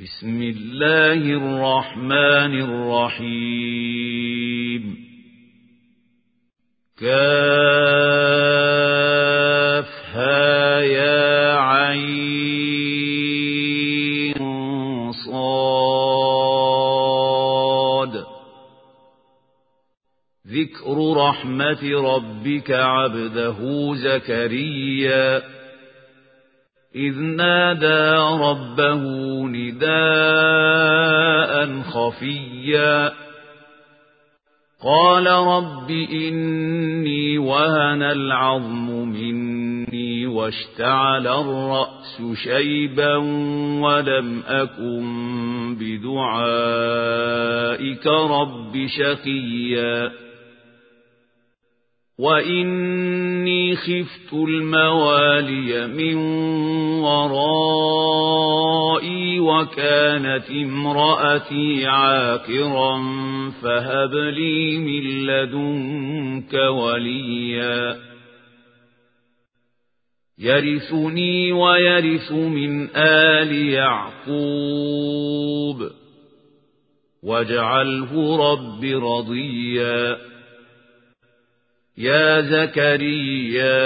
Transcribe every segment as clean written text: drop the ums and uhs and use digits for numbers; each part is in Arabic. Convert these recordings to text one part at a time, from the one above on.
بسم الله الرحمن الرحيم كافها يا عين صاد ذكر رحمة ربك عبده زكريا إذ نادى ربه نداء خفيا قال رب إني وهن العظم مني واشتعل الرأس شيبا ولم أكن بدعائك رب شقيا وإني خفت الموالي من ورائي وكانت امرأتي عاقرا فهب لي من لدنك وليا يرثني ويرث من آل يعقوب واجعله رب رضيا يا زكريا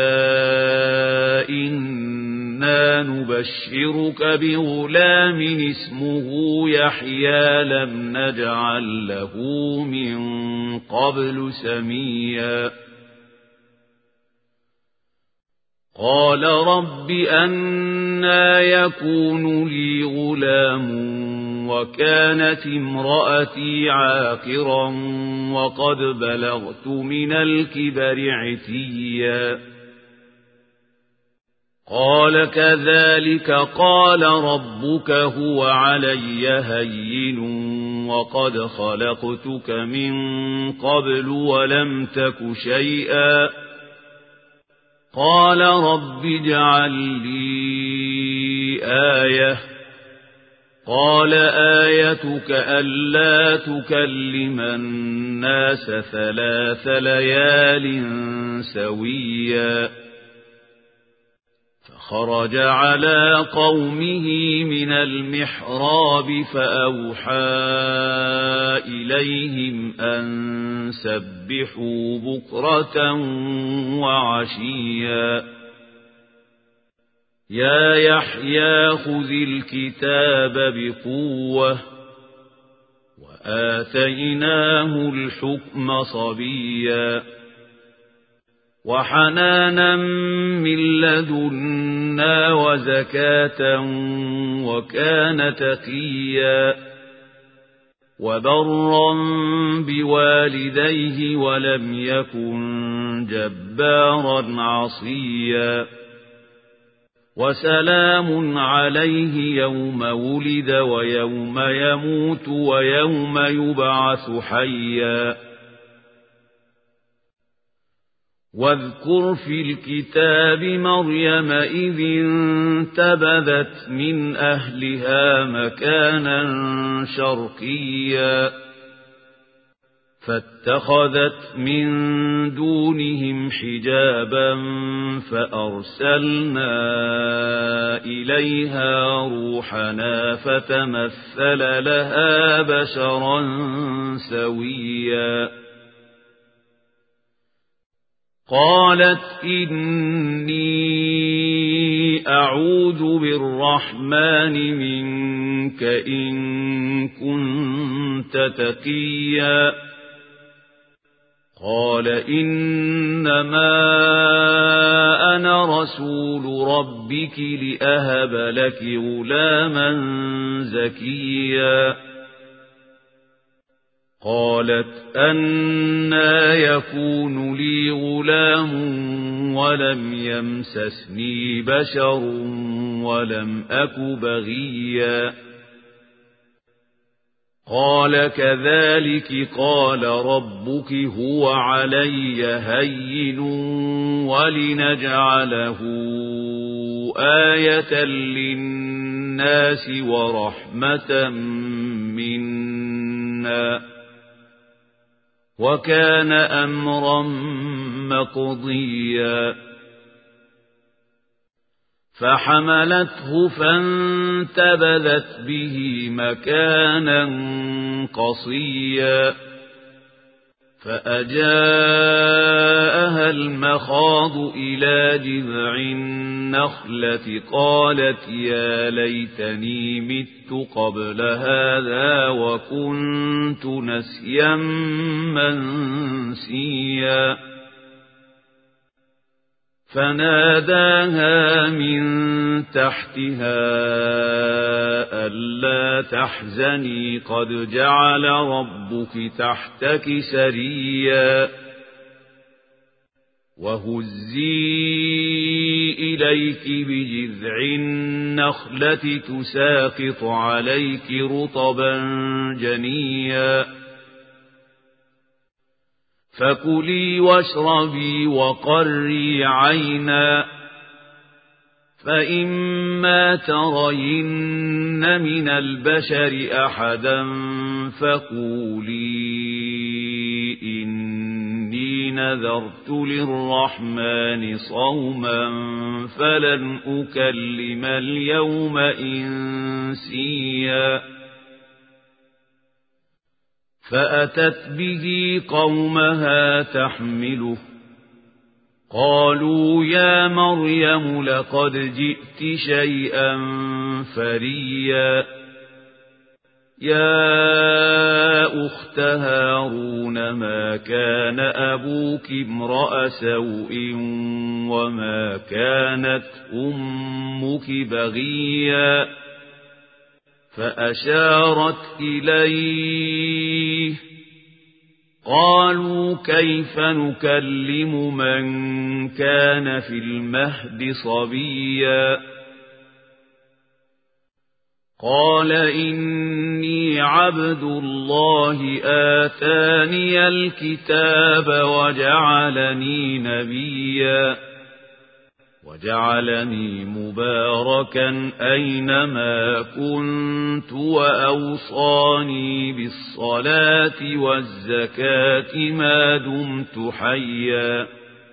إنا نبشرك بغلام اسمه يحيى لم نجعل له من قبل سميا قال رب أنى يكون لي غلام وكانت امرأتي عاقرا وقد بلغت من الكبر عتيا قال كذلك قال ربك هو علي هين وقد خلقتك من قبل ولم تك شيئا قال رب اجعل لي آية قال آيتك ألا تكلم الناس 3 ليال سويا فخرج على قومه من المحراب فأوحى إليهم أن سبحوا بكرة وعشيا يا يحيى خذ الكتاب بقوة وآتيناه الحكم صبيا وحنانا من لدنا وزكاة وكان تقيا وبرا بوالديه ولم يكن جبارا عصيا وسلام عليه يوم ولد ويوم يموت ويوم يبعث حيا واذكر في الكتاب مريم إذ انتبذت من أهلها مكانا شرقيا فاتخذت من دونهم حجابا فأرسلنا إليها روحنا فتمثل لها بشرا سويا قالت إني أعوذ بالرحمن منك إن كنت تقيا قال إنما أنا رسول ربك لأهب لك غلاما زكيا قالت أنى يكون لي غلام ولم يمسسني بشر ولم أك بغيا قال كذلك قال ربك هو علي هين ولنجعله آية للناس ورحمة منا وكان أمرا مقضيا فحملته فانتبذت به مكانا قصيا فأجاءها المخاض إلى جذع النخلة قالت يا ليتني مت قبل هذا وكنت نسيا منسيا فناداها من تحتها ألا تحزني قد جعل ربك تحتك سريا وهزي إليك بجذع النخلة تساقط عليك رطبا جنيا فكلي واشربي وقري عينا فإما ترين من البشر أحدا فقولي إني نذرت للرحمن صوما فلن أكلم اليوم إنسيا فأتت به قومها تحمله قالوا يا مريم لقد جئت شيئا فريا يا أخت هارون ما كان أبوك امرأ سوء وما كانت أمك بغيا فأشارت إليه قالوا كيف نكلم من كان في المهد صبيا قال إني عبد الله آتاني الكتاب وجعلني نبيا وجعلني مباركا أينما كنت وأوصاني بالصلاة والزكاة ما دمت حيا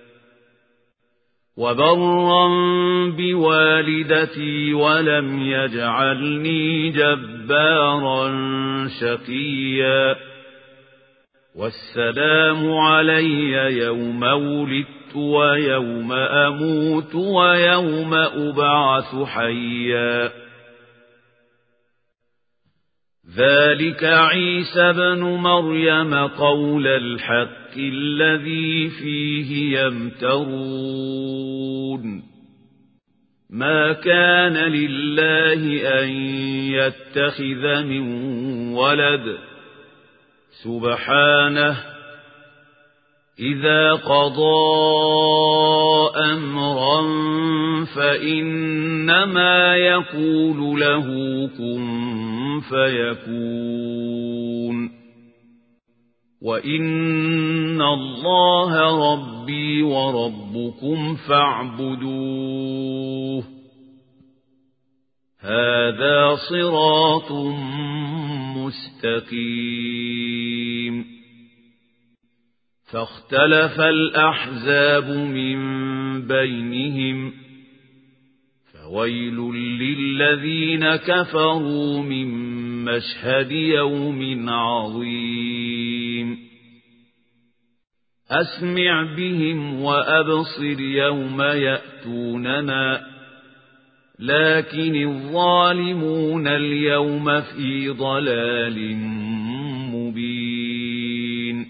وبرا بوالدتي ولم يجعلني جبارا شقيا والسلام علي يوم ولدت ويوم أموت ويوم أبعث حيا ذلك عيسى بن مريم قول الحق الذي فيه يمترون ما كان لله أن يتخذ من ولد سبحانه إذا قضى أمرا فإنما يقول له كن فيكون وإن الله ربي وربكم فاعبدوه هذا صراط مستقيم فاختلف الأحزاب من بينهم فويل للذين كفروا من مشهد يوم عظيم أسمع بهم وأبصر يوم يأتوننا لكن الظالمون اليوم في ضلال مبين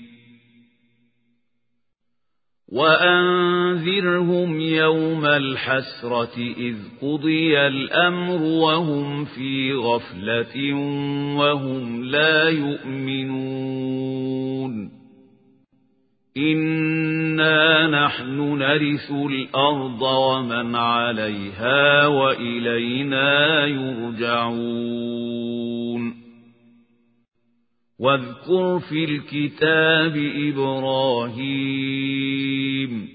وأنذرهم يوم الحسرة إذ قضي الأمر وهم في غفلة وهم لا يؤمنون إنا نحن نرث الأرض ومن عليها وإلينا يرجعون واذكر في الكتاب إبراهيم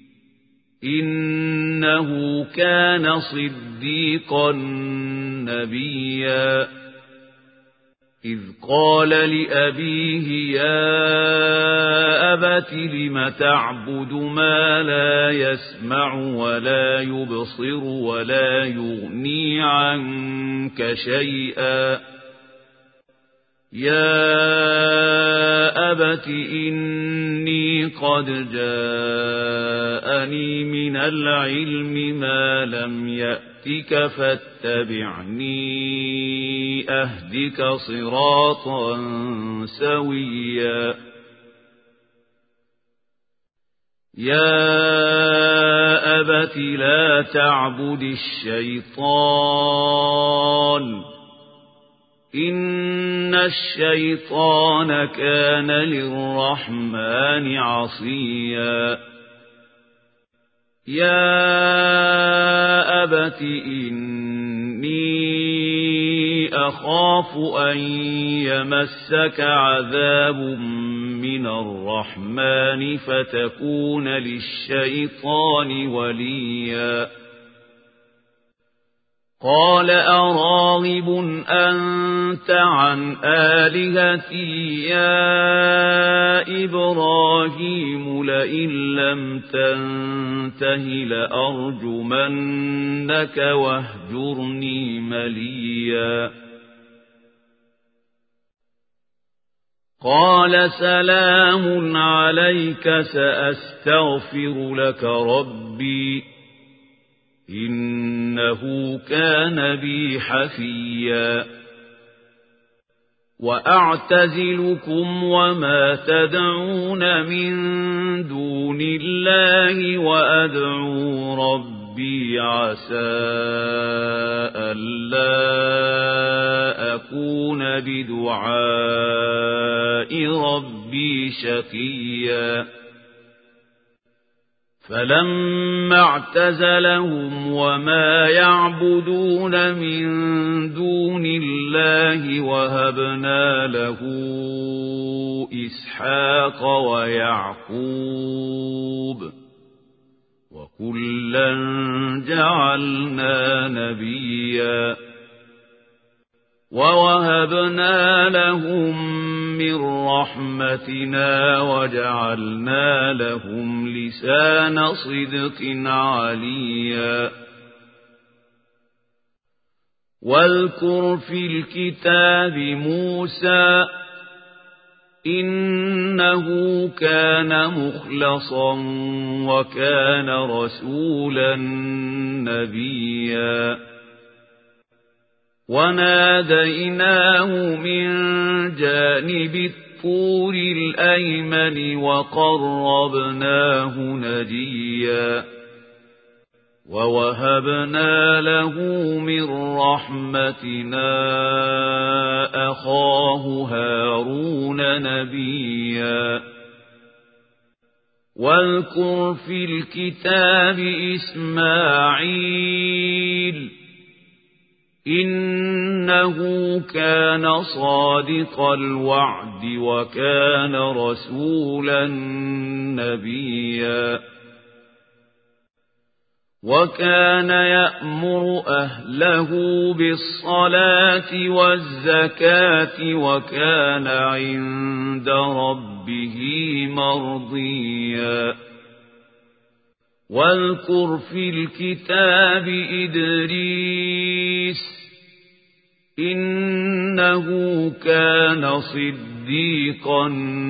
إنه كان صديقا نبيا إذ قال لأبيه يا أبت لم تعبد ما لا يسمع ولا يبصر ولا يغني عنك شيئا يا أبت إني قد جاءني من العلم ما لم يأتك فاتبعني أهدك صراطا سويا يا أبت لا تعبد الشيطان إن الشيطان كان للرحمن عصيا يا أبت إني أخاف أن يمسك عذاب من الرحمن فتكون للشيطان وليا قال أراغب أنت عن آلهتي يا إبراهيم لئن لم تنته لأرجمنك واهجرني مليا قال سلام عليك سأستغفر لك ربي إنه كان بي حفيا وأعتزلكم وما تدعون من دون الله وأدعو ربي عسى ألا أكون بدعاء ربي شقيا فلما اعتزلهم وما يعبدون من دون الله وهبنا له إسحاق ويعقوب وكلا جعلنا نبيا ووهبنا لهم من رحمتنا وجعلنا لهم لسان صدق عليا واذكر في الكتاب موسى إنه كان مخلصا وكان رسولا نبيا وناديناه من جانب الطور الأيمن وقربناه نجيا ووهبنا له من رحمتنا أخاه هارون نبيا واذكر في الكتاب إسماعيل إنه كان صادق الوعد وكان رسولا نبيا وكان يأمر أهله بالصلاة والزكاة وكان عند ربه مرضيا واذكر في الكتاب إدريس إنه كان صديقا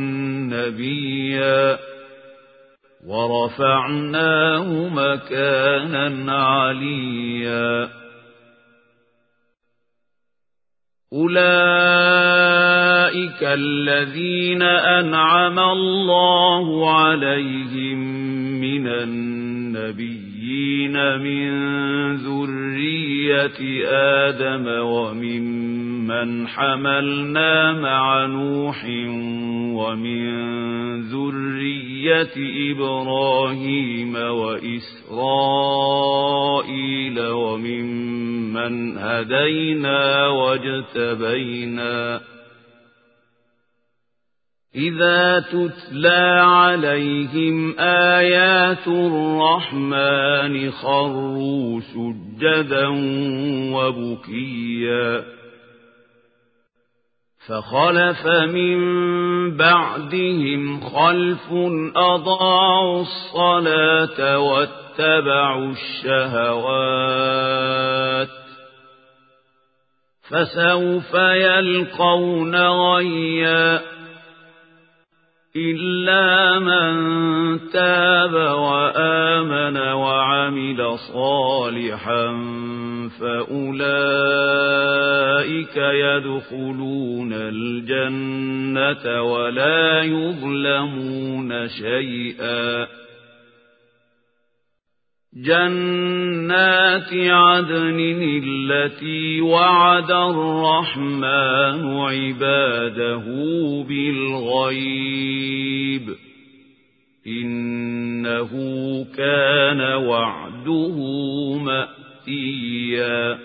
نبيا ورفعناه مكانا عليا أولئك الذين أنعم الله عليهم من النبيين من ذرية آدم وممن حملنا مع نوح ومن ذرية إبراهيم وإسرائيل وممن هدينا واجتبينا إذا تتلى عليهم آيات الرحمن خروا سجدا وبكيا فخلف من بعدهم خلف أضاعوا الصلاة واتبعوا الشهوات فسوف يلقون غيا إلا من تاب وآمن وعمل صالحا فأولئك يدخلون الجنة ولا يظلمون شيئا جنات عدن التي وعد الرحمن عباده بالغيب إنه كان وعده مأتيا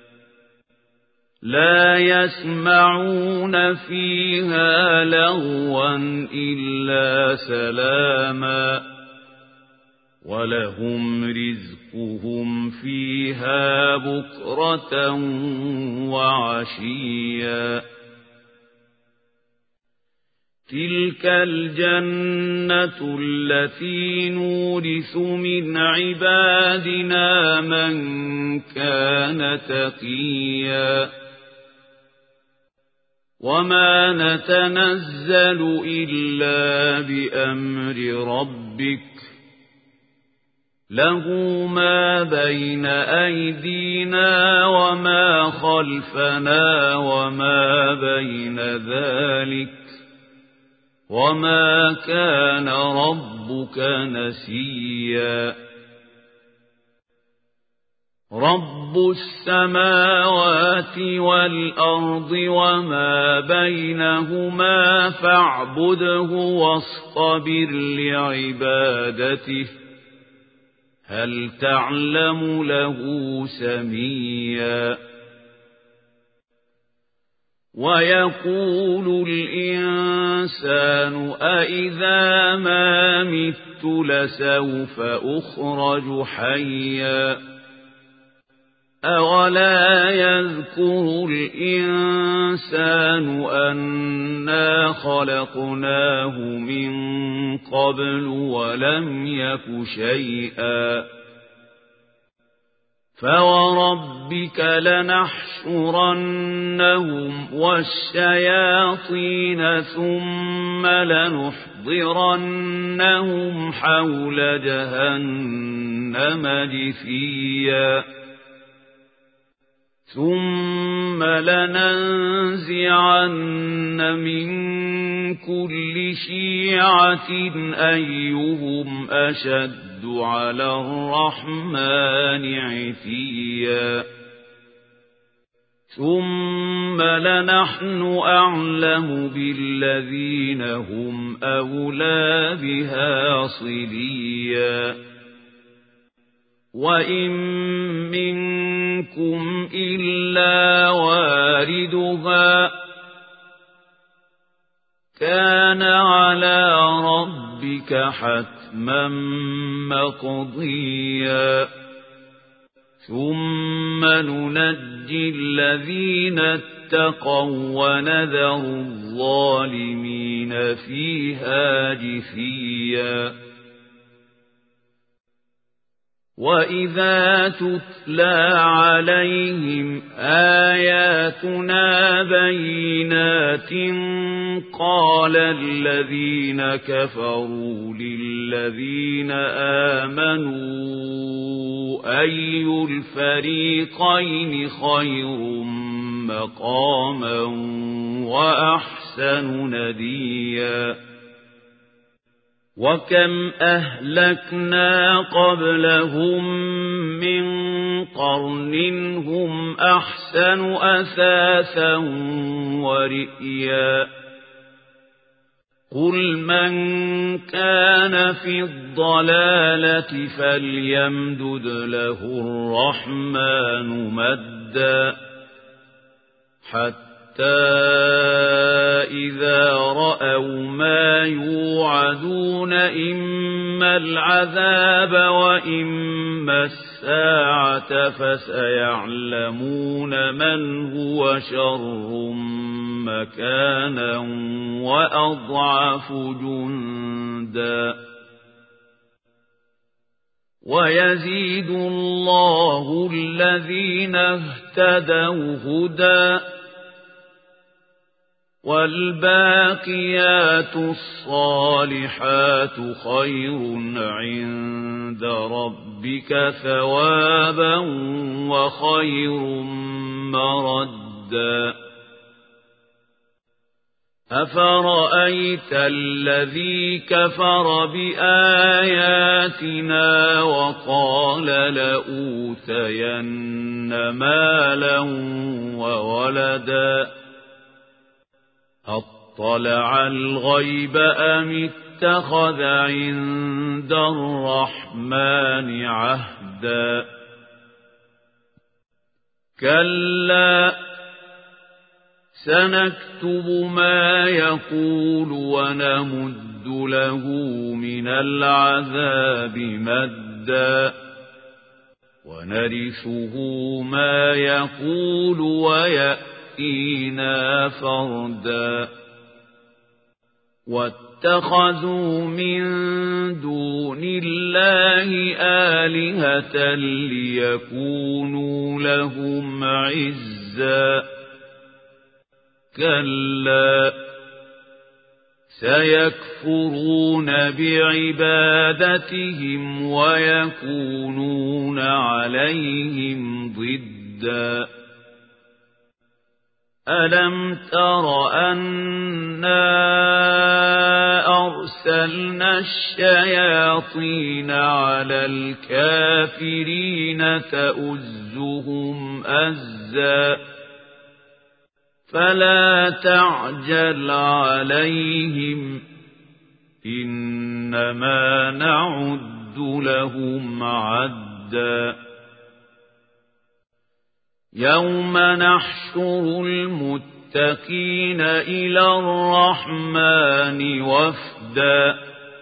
لا يسمعون فيها لغوا إلا سلاما ولهم رزقهم فيها بكرة وعشيا تلك الجنة التي نورث من عبادنا من كان تقيا وما نتنزل إلا بأمر ربك له ما بين أيدينا وما خلفنا وما بين ذلك وما كان ربك نسيا رب السماوات والأرض وما بينهما فاعبده واصطبر لعبادته هل تعلم له سميا ويقول الإنسان أإذا ما مت لسوف أخرج حيا أولا يذكر الإنسان أنا خلقناه من قبل ولم يك شيئا فوربك لنحشرنهم والشياطين ثم لنحضرنهم حول جهنم جثيا ثم لننزعن من كل شيعة أيهم أشد على الرحمن عتيا ثم لنحن أعلم بالذين هم أولى بها صليا وإن منكم إلا واردها كان على ربك حتما مقضيا ثم ننجي الذين اتقوا ونذر الظالمين فيها جثيا وإذا تتلى عليهم آياتنا بينات قال الذين كفروا للذين آمنوا أي الفريقين خير مقاما وأحسن نديا وكم أهلكنا قبلهم من قرن هم أحسن أثاثا ورئيا قل من كان في الضلالة فليمدد له الرحمن مدا حتى إذا رأوا ما يوعدون إما العذاب وإما الساعة فسيعلمون من هو شر مكانا وأضعف جندا ويزيد الله الذين اهتدوا هدى والباقيات الصالحات خير عند ربك ثوابا وخير مردا أفرأيت الذي كفر بآياتنا وقال لأوتين مالا وولدا أطلع الغيب أم اتخذ عند الرحمن عهدا كلا سنكتب ما يقول ونمد له من العذاب مدا ونرثه ما يقول ويأتينا فردا واتخذوا من دون الله آلهة ليكونوا لهم عزا كلا سيكفرون بعبادتهم ويكونون عليهم ضدا ألم تر أنا أرسلنا الشياطين على الكافرين تؤزهم أزا فلا تعجل عليهم إنما نعد لهم عدا يوم نحشر المتقين إلى الرحمن وفدا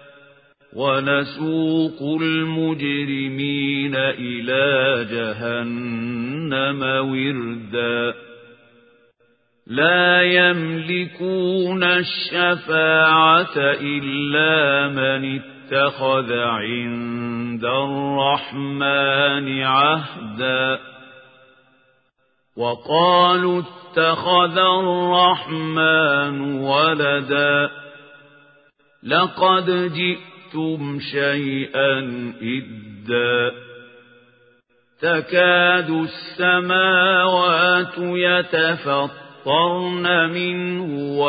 ونسوق المجرمين إلى جهنم وردا لا يملكون الشفاعة إلا من اتخذ عند الرحمن عهدا وقالوا اتخذ الرحمن ولدا لقد جئتم شيئا إدا تكاد السماوات يتفطرن منه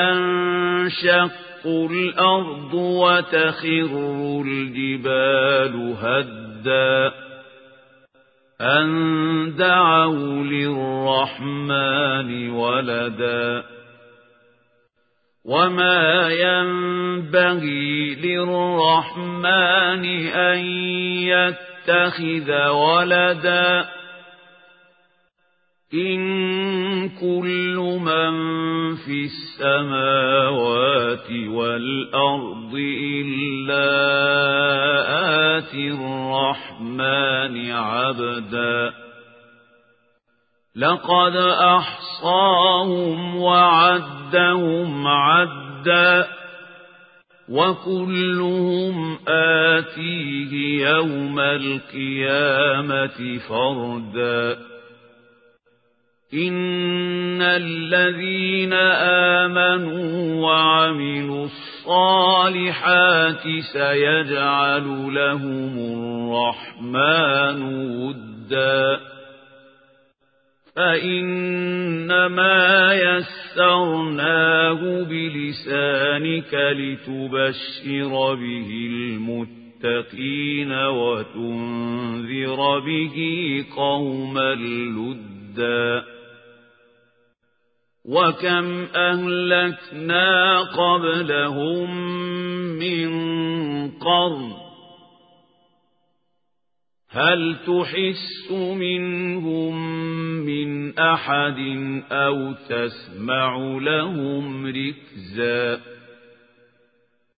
وتنشق الأرض وتخر الجبال هدا أن دعوا للرحمن ولدا وما ينبغي للرحمن أن يتخذ ولدا إن كل من في السماوات والأرض إلا آتي الرحمن عبدا لقد أحصاهم وعدهم عدا وكلهم آتيه يوم القيامة فردا إن الذين آمنوا وعملوا الصالحات سيجعل لهم الرحمن ودا فإنما يسرناه بلسانك لتبشر به المتقين وتنذر به قوما لدا وكم أهلكنا قبلهم من قرن هل تحس منهم من أحد أو تسمع لهم ركزا